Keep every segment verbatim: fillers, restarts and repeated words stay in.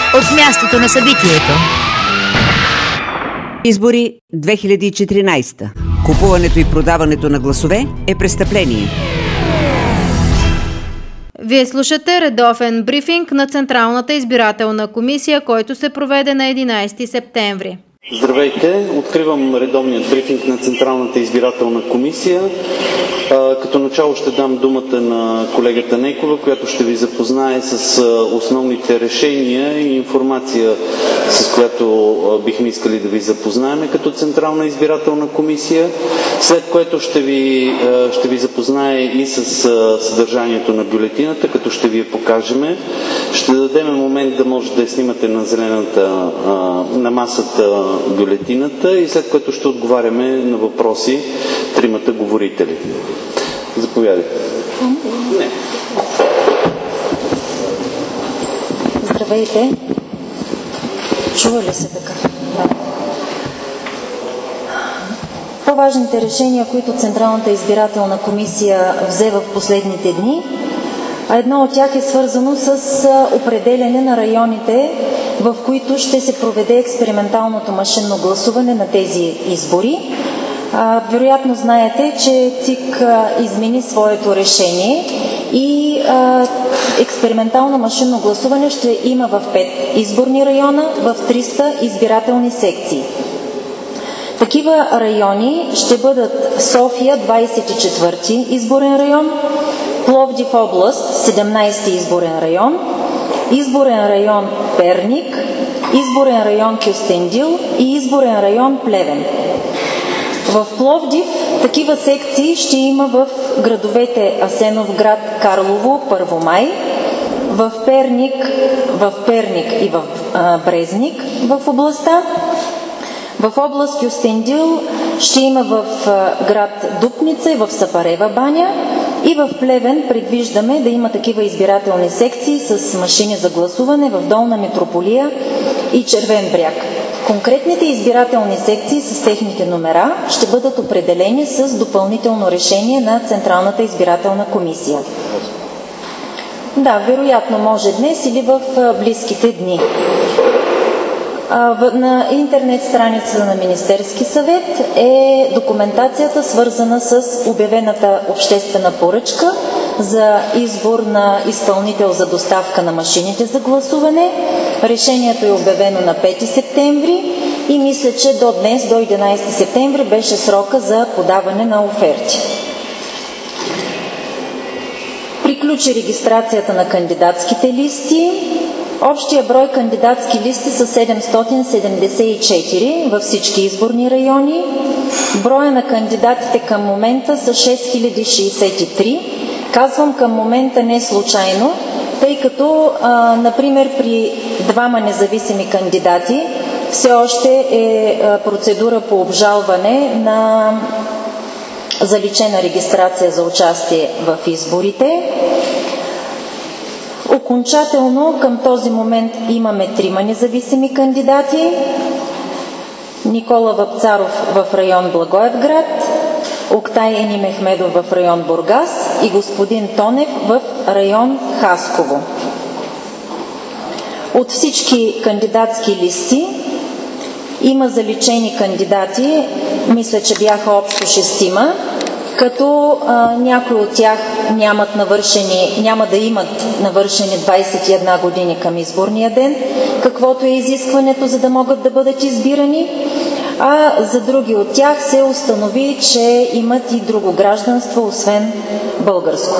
от мястото на събитието. Избори две хиляди и четиринадесета. Купуването и продаването на гласове е престъпление. Вие слушате редовен брифинг на Централната избирателна комисия, който се проведе на единадесети септември. Здравейте! Откривам редовният брифинг на Централната избирателна комисия. Като начало ще дам думата на колегата Нейкова, която ще ви запознае с основните решения и информация, с която бихме искали да ви запознаем като Централна избирателна комисия, след което ще ви, ще ви запознае и с съдържанието на бюлетината, като ще ви я покажем. Ще дадем момент да може да я снимате на зелената, на масата бюлетината и след което ще отговаряме на въпроси тримата говорители. Заповядайте. Не. Здравейте. Чува ли се така? Да. По-важните решения, които Централната избирателна комисия взе в последните дни, а едно от тях е свързано с определяне на районите, в които ще се проведе експерименталното машинно гласуване на тези избори. А, вероятно знаете, че ЦИК а, измени своето решение и а, експериментално машинно гласуване ще има в пет изборни района, в триста избирателни секции. Такива райони ще бъдат София, двадесет и четвърти изборен район, Пловдив област, седемнадесети изборен район, изборен район Перник, изборен район Кюстендил и изборен район Плевен. В Пловдив такива секции ще има в градовете Асеновград, Карлово, Първомай, в Перник, в Перник и в а, Брезник в областта. В област Кюстендил ще има в а, град Дупница и в Сапарева баня, и в Плевен предвиждаме да има такива избирателни секции с машини за гласуване в Долна Митрополия и Червен бряг. Конкретните избирателни секции с техните номера ще бъдат определени с допълнително решение на Централната избирателна комисия. Да, вероятно може днес или в близките дни. На интернет страница на Министерски съвет е документацията, свързана с обявената обществена поръчка за избор на изпълнител за доставка на машините за гласуване. Решението е обявено на пети септември и мисля, че до днес, до единадесети септември, беше срока за подаване на оферти. Приключи регистрацията на кандидатските листи. Общия брой кандидатски листи са седемстотин седемдесет и четири във всички изборни райони. Броя на кандидатите към момента са шест хиляди шестдесет и три. Казвам към момента не случайно, тъй като, а, например, при двама независими кандидати все още е процедура по обжалване на заличена регистрация за участие в изборите. Окончателно към този момент имаме трима независими кандидати. Никола Вапцаров в район Благоевград, Октай Енимехмедов в район Бургас и господин Тонев в район Хасково. От всички кандидатски листи има заличени кандидати, мисля, че бяха общо шестима, като а, някои от тях нямат навършени, няма да имат навършени двадесет и една години към изборния ден, каквото е изискването, за да могат да бъдат избирани, а за други от тях се установи, че имат и друго гражданство, освен българско.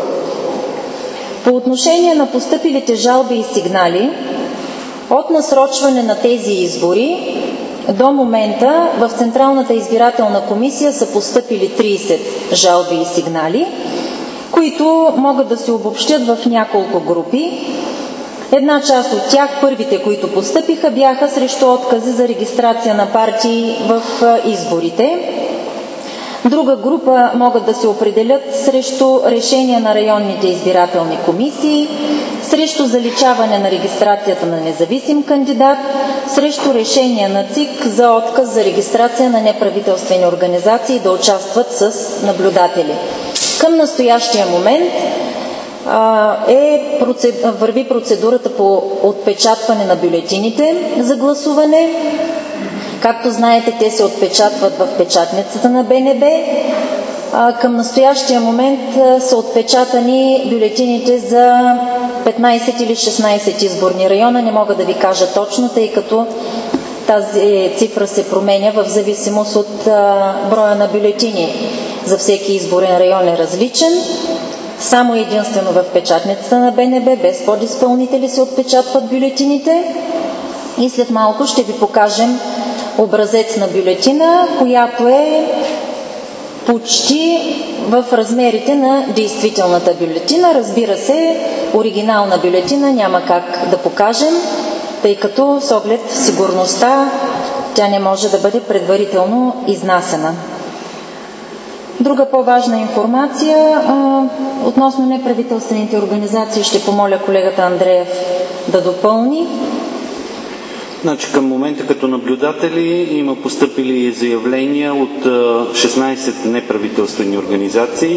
По отношение на постъпилите жалби и сигнали, от насрочване на тези избори до момента в Централната избирателна комисия са постъпили тридесет жалби и сигнали, които могат да се обобщят в няколко групи. Една част от тях, първите, които постъпиха, бяха срещу откази за регистрация на партии в изборите. Друга група могат да се определят срещу решения на районните избирателни комисии, срещу заличаване на регистрацията на независим кандидат, срещу решения на ЦИК за отказ за регистрация на неправителствени организации да участват с наблюдатели. Към настоящия момент е, върви процедурата по отпечатване на бюлетините за гласуване. Както знаете, те се отпечатват в печатницата на Б Н Б. Към настоящия момент са отпечатани бюлетините за петнайсет или шестнайсет изборни района. Не мога да ви кажа точно, тъй като тази цифра се променя в зависимост от броя на бюлетини. За всеки изборен район е различен. Само единствено в печатницата на Б Н Б, без подизпълнители, се отпечатват бюлетините. И след малко ще ви покажем образец на бюлетина, която е почти в размерите на действителната бюлетина. Разбира се, оригинална бюлетина няма как да покажем, тъй като с оглед сигурността тя не може да бъде предварително изнасена. Друга по-важна информация а, относно неправителствените организации ще помоля колегата Андреев да допълни. Значи, към момента като наблюдатели има постъпили заявления от шестнайсет неправителствени организации,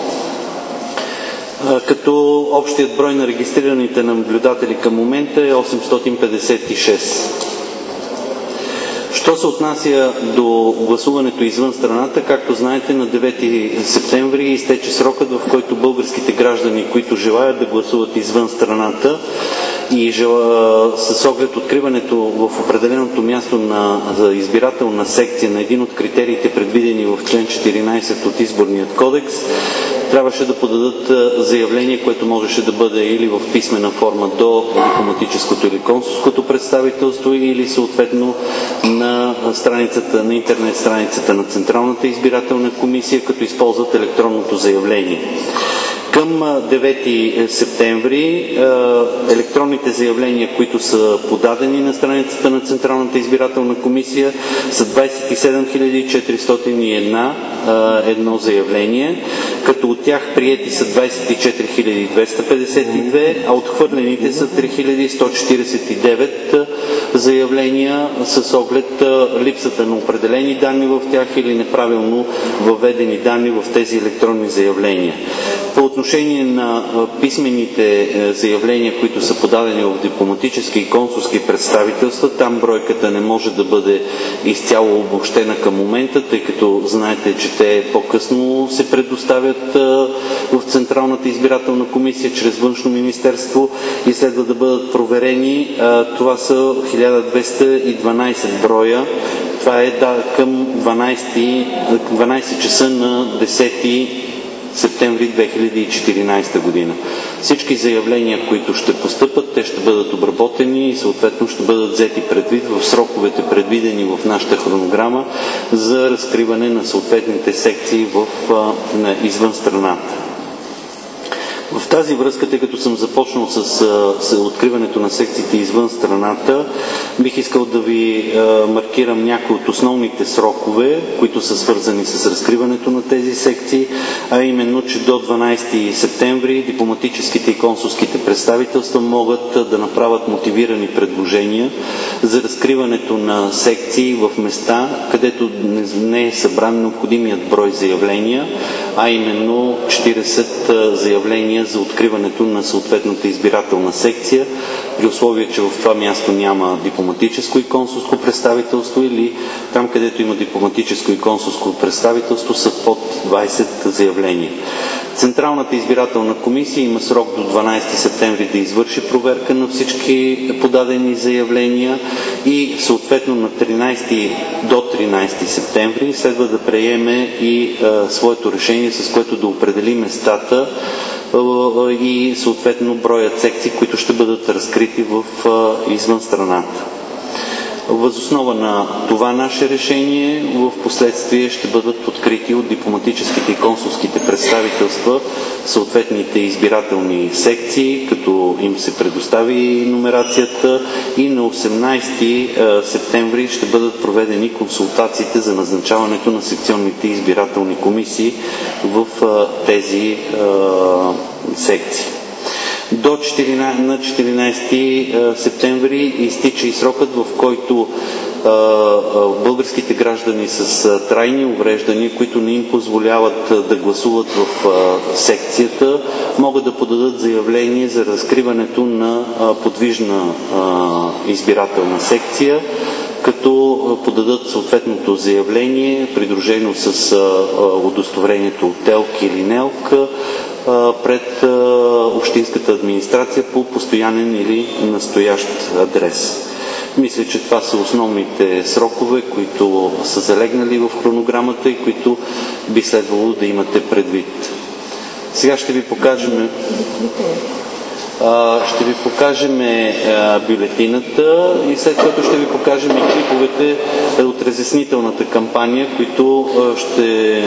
като общият брой на регистрираните наблюдатели към момента е осемстотин петдесет и шест. Що се отнася до гласуването извън страната, както знаете, на девети септември изтече срокът, в който българските граждани, които желаят да гласуват извън страната и жела, с оглед откриването в определеното място на, за избирателна секция на един от критериите, предвидени в член четиринайсет от Изборният кодекс, трябваше да подадат заявление, което можеше да бъде или в писмена форма до дипломатическото или консулското представителство, или съответно на страницата, на интернет страницата на Централната избирателна комисия, като използват електронното заявление. Към девети септември електронните заявления, които са подадени на страницата на Централната избирателна комисия, са двайсет и седем хиляди четиристотин и едно заявление, като от тях приети са двайсет и четири хиляди двеста петдесет и две, а отхвърлените са три хиляди сто четирийсет и девет заявления с оглед липсата на определени данни в тях или неправилно въведени данни в тези електронни заявления. По отношение на писмените заявления, които са подадени в дипломатически и консулски представителства, там бройката не може да бъде изцяло обобщена към момента, тъй като знаете, че те по-късно се предоставят в Централната избирателна комисия чрез Външно министерство и следва да бъдат проверени. Това са хиляда двеста и дванайсет броя. Това е да, към дванайсет часа на десети септември две хиляди и четиринайсета година. Всички заявления, които ще постъпат, те ще бъдат обработени и съответно ще бъдат взети предвид в сроковете, предвидени в нашата хронограма за разкриване на съответните секции в, на, извън страната. В тази връзка, тъй като съм започнал с, с откриването на секциите извън страната, бих искал да ви а, маркирам някои от основните срокове, които са свързани с разкриването на тези секции, а именно, че до дванайсети септември дипломатическите и консулските представителства могат да направят мотивирани предложения за разкриването на секции в места, където не е събран необходимият брой заявления, а именно четирийсет заявления за откриването на съответната избирателна секция, при условие, че в това място няма дипломатическо и консулско представителство или там, където има дипломатическо и консулско представителство, са под двайсет заявления. Централната избирателна комисия има срок до дванайсети септември да извърши проверка на всички подадени заявления и съответно на тринайсети до тринайсети септември следва да приеме и а, своето решение, с което да определи местата и съответно броят секции, които ще бъдат разкрити в извън страната. Въз основа на това наше решение в последствие ще бъдат открити от дипломатическите и консулските представителства съответните избирателни секции, като им се предостави номерацията, и на осемнайсети септември ще бъдат проведени консултациите за назначаването на секционните избирателни комисии в тези секции. До четиринайсети септември изтича и срокът, в който българските граждани с трайни увреждания, които не им позволяват да гласуват в секцията, могат да подадат заявление за разкриването на подвижна избирателна секция, като подадат съответното заявление, придружено с удостоверението от ТЕЛК или НЕЛК, пред общинската администрация по постоянен или настоящ адрес. Мисля, че това са основните срокове, които са залегнали в хронограмата и които би следвало да имате предвид. Сега ще ви покажем, ще ви покажем бюлетината и след което ще ви покажем и клиповете от разяснителната кампания, които ще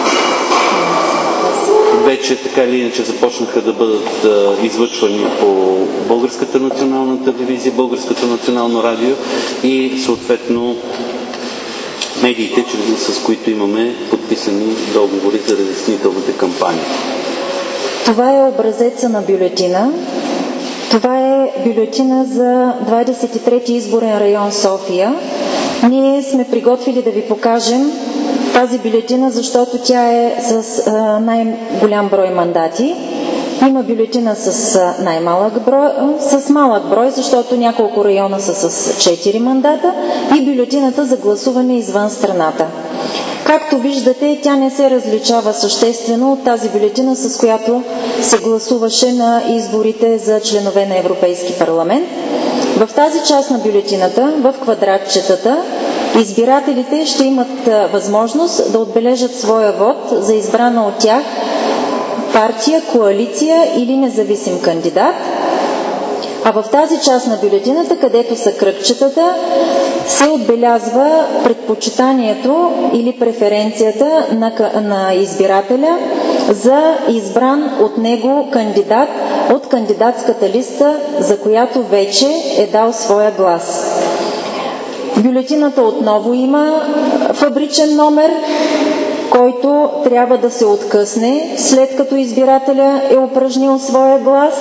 вече така или иначе започнаха да бъдат а, излъчвани по Българската национална телевизия, Българското национално радио и съответно медиите, с които имаме подписани договори за разяснителната кампания. Това е образеца на бюлетина. Това е бюлетина за двадесет и трети изборен район София. Ние сме приготвили да ви покажем тази бюлетина, защото тя е с а, най-голям брой мандати. Има бюлетина с а, най-малък брой, а, с малък брой, защото няколко района са с четири мандата и бюлетината за гласуване извън страната. Както виждате, тя не се различава съществено от тази бюлетина, с която се гласуваше на изборите за членове на Европейски парламент. В тази част на бюлетината, в квадратчетата, избирателите ще имат възможност да отбележат своя вод за избрана от тях партия, коалиция или независим кандидат. А в тази част на бюлетината, където са кръгчетата, се отбелязва предпочитанието или преференцията на, на избирателя за избран от него кандидат от кандидатската листа, за която вече е дал своя глас. Бюлетината отново има фабричен номер, който трябва да се откъсне след като избирателя е упражнил своя глас.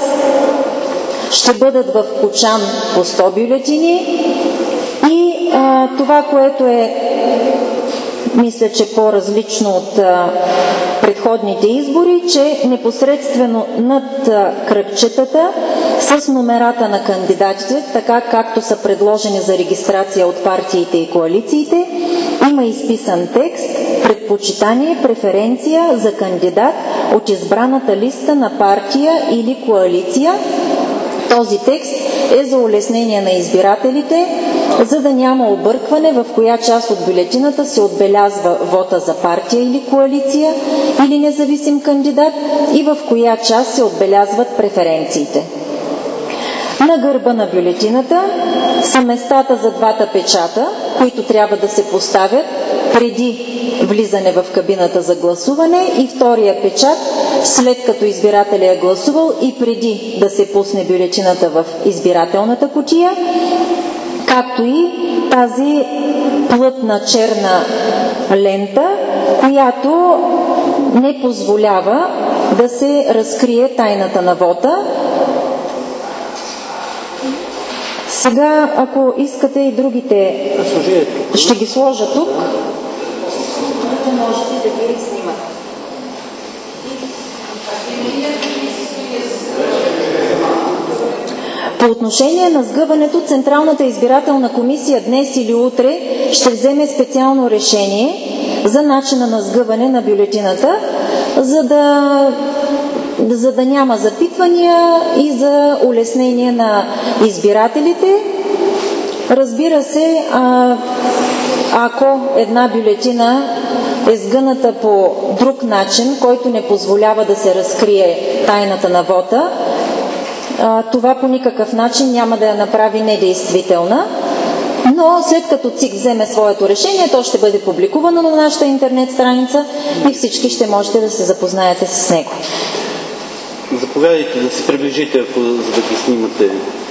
Ще бъдат в кочан по сто бюлетини и а, това, което е, мисля, че по-различно от а, предходните избори, че непосредствено над а, кръгчетата с номерата на кандидатите, така както са предложени за регистрация от партиите и коалициите, има изписан текст, предпочитание, преференция за кандидат от избраната листа на партия или коалиция. Този текст е за улеснение на избирателите, за да няма объркване в коя част от бюлетината се отбелязва вота за партия или коалиция или независим кандидат и в коя част се отбелязват преференциите. На гърба на бюлетината са местата за двата печата, които трябва да се поставят преди влизане в кабината за гласуване и втория печат, след като избирателя е гласувал и преди да се пусне бюлетината в избирателната кутия, както и тази плътна черна лента, която не позволява да се разкрие тайната на вота. Сега, ако искате и другите, ще ги сложа тук. Можете да ги снимате. По отношение на сгъването, Централната избирателна комисия днес или утре ще вземе специално решение за начина на сгъване на бюлетината, за да, за да няма запитвания и за улеснение на избирателите. Разбира се, а, ако една бюлетина е сгъната по друг начин, който не позволява да се разкрие тайната на вота, това по никакъв начин няма да я направи недействителна. Но след като ЦИК вземе своето решение, то ще бъде публикувано на нашата интернет страница и всички ще можете да се запознаете с него. Заповядайте да се приближите, ако за да ги снимате.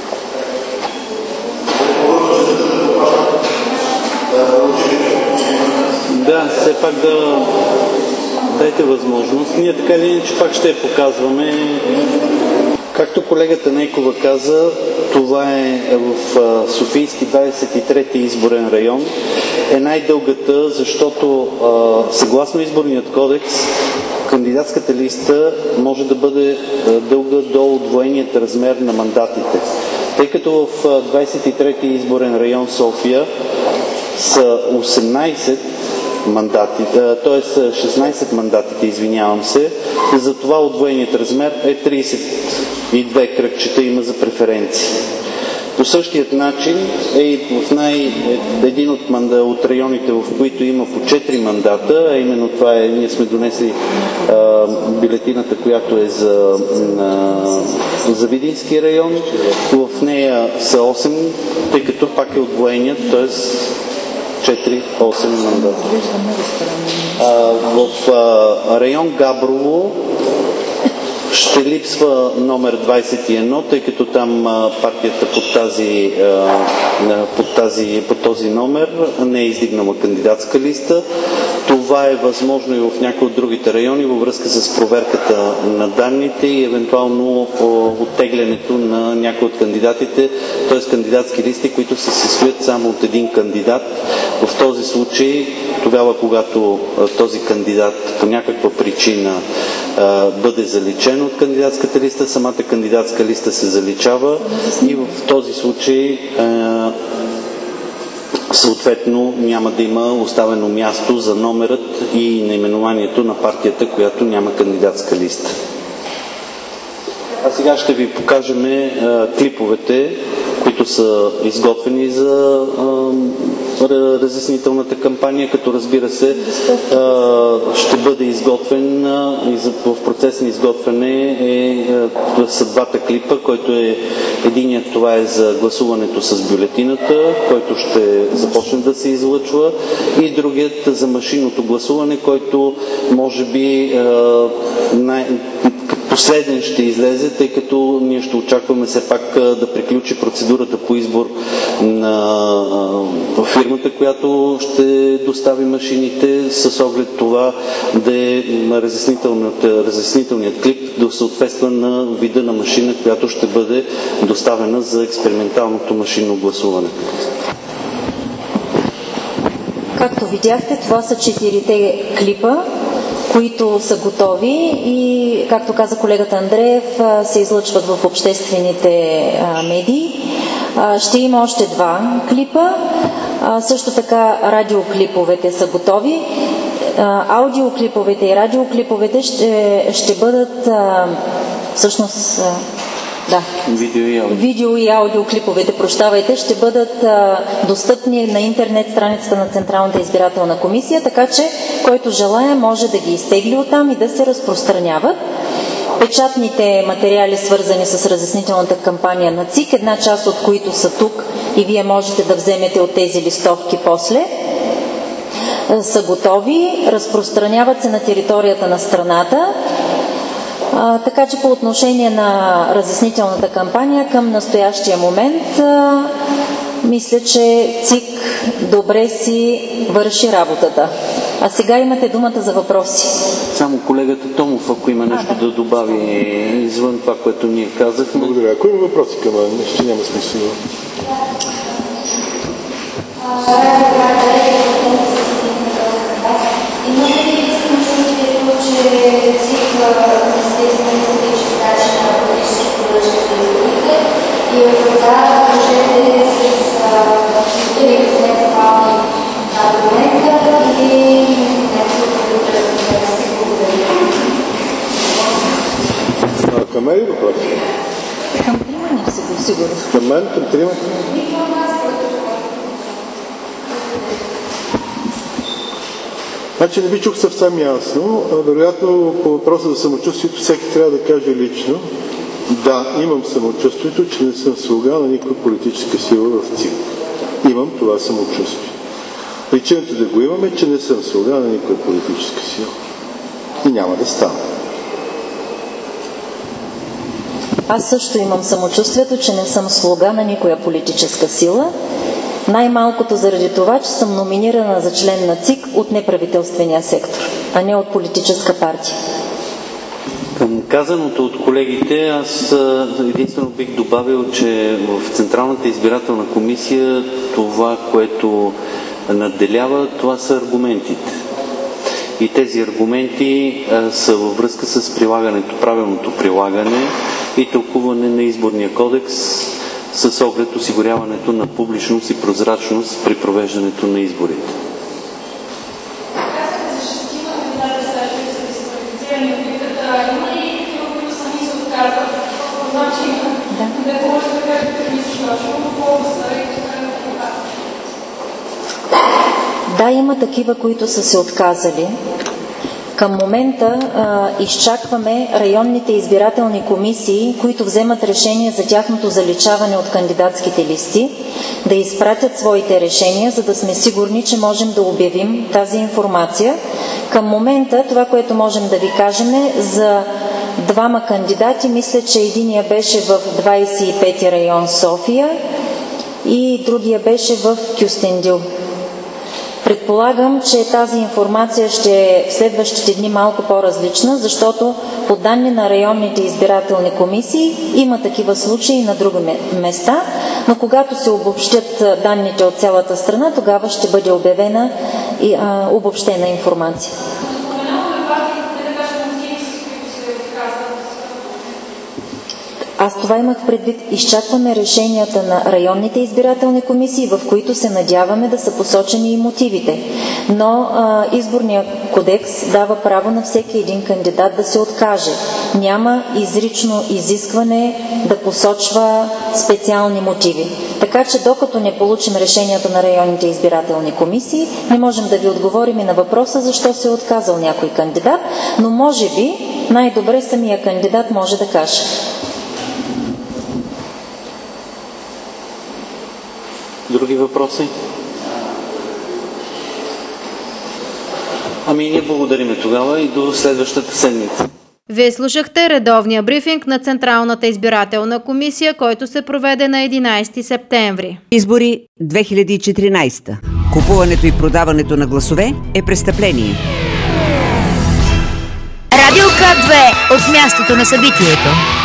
Да, все пак да дайте възможност. Ние така или иначе пак ще я показваме. Както колегата Нейкова каза, това е в Софийски двадесет и трети изборен район. Е най-дългата, защото съгласно изборният кодекс кандидатската листа може да бъде дълга до удвоеният размер на мандатите. Тъй като в двадесет и трети изборен район София са осемнадесет мандати, т.е. шестнадесет мандатите, извинявам се, затова удвоеният размер е тридесет и две кръгчета има за преференции. По същият начин е и в най, един от, манда, от районите, в които има по четири мандата, а именно това е, ние сме донесли а, бюлетината, която е за, а, за Видински район. В нея са осем, тъй като пак е удвоеният, т.е. четири-осем мандата. А, в а, район Габрово ще липсва номер двадесет и едно, тъй като там а, партията под, тази, а, под, тази, под този номер не е издигнала кандидатска листа. Това е възможно и в някои от другите райони във връзка с проверката на данните и евентуално оттеглянето на някои от кандидатите, т.е. кандидатски листи, които се състоят само от един кандидат. В този случай, тогава когато а, този кандидат по някаква причина а, бъде заличен от кандидатската листа, самата кандидатска листа се заличава и в този случай а, съответно няма да има оставено място за номерът и наименованието на партията, която няма кандидатска листа. А сега ще ви покажем а, клиповете, които са изготвени за а, разяснителната кампания, като разбира се а, ще бъде изготвен а, и за, в процес на изготвяне е, а, са двата клипа, който е единият, това е за гласуването с бюлетината, който ще започне да се излъчва, и другият за машинното гласуване, който може би а, най- последен ще излезе, тъй като ние ще очакваме все пак да приключи процедурата по избор на фирмата, която ще достави машините, с оглед това да е разяснителният клип да съответства на вида на машина, която ще бъде доставена за експерименталното машинно гласуване. Както видяхте, това са четирите клипа, които са готови и, както каза колегата Андреев, се излъчват в обществените медии. Ще има още два клипа. Също така радиоклиповете са готови. Аудиоклиповете и радиоклиповете ще, ще бъдат всъщност Да. Видео и аудио. Видео и аудиоклиповете, прощавайте, ще бъдат а, достъпни на интернет страницата на Централната избирателна комисия, така че който желая може да ги изтегли оттам и да се разпространяват. Печатните материали, свързани с разяснителната кампания на ЦИК, една част от които са тук и вие можете да вземете от тези листовки после, са готови, разпространяват се на територията на страната. А, така че по отношение на разяснителната кампания към настоящия момент а, мисля, че ЦИК добре си върши работата. А сега имате думата за въпроси. Само колегата Томов, ако има нещо а, да. да добави извън това, което ние казахме. Благодаря. Ако има въпроси към мен, ще няма смисъл. И от това можете с някакви аргумента и някакви към мен ли въпрос? Към трима не си сигурно. Към мен? Към трима? Значи не ви чух съвсем ясно. Вероятно по въпроса за самочувствието всеки трябва да каже лично. Да, имам самочувствието, че не съм слуга на никаква политическа сила в ЦИК. Имам това самочувствие. Причината да го имам е, че не съм слуга на никаква политическа сила. И няма да става. Аз също имам самочувствието, че не съм слуга на никоя политическа сила. Най-малкото заради това, че съм номинирана за член на ЦИК от неправителствения сектор, а не от политическа партия. Към казаното от колегите, аз единствено бих добавил, че в Централната избирателна комисия това, което надделява, това са аргументите. И тези аргументи а, са във връзка с прилагането, правилното прилагане и тълкуване на изборния кодекс с оглед осигуряването на публичност и прозрачност при провеждането на изборите. Да, има такива, които са се отказали. Към момента а, изчакваме районните избирателни комисии, които вземат решение за тяхното заличаване от кандидатските листи, да изпратят своите решения, за да сме сигурни, че можем да обявим тази информация. Към момента това, което можем да ви кажем е за двама кандидати. Мисля, че единия беше в двадесет и пети район София и другия беше в Кюстендил. Предполагам, че тази информация ще е в следващите дни малко по-различна, защото по данни на районните избирателни комисии има такива случаи на други места, но когато се обобщят данните от цялата страна, тогава ще бъде обявена и а, обобщена информация. Аз това имах предвид. Изчакваме решенията на районните избирателни комисии, в които се надяваме да са посочени и мотивите. Но а, изборният кодекс дава право на всеки един кандидат да се откаже. Няма изрично изискване да посочва специални мотиви. Така че докато не получим решението на районните избирателни комисии, не можем да ви отговорим и на въпроса защо се е отказал някой кандидат, но може би най-добре самия кандидат може да каже. Други въпроси? Ами ние благодариме тогава и до следващата седмица. Вие слушахте редовния брифинг на Централната избирателна комисия, който се проведе на единадесети септември. Избори две хиляди и четиринадесета. Купуването и продаването на гласове е престъпление. Радио К две от мястото на събитието.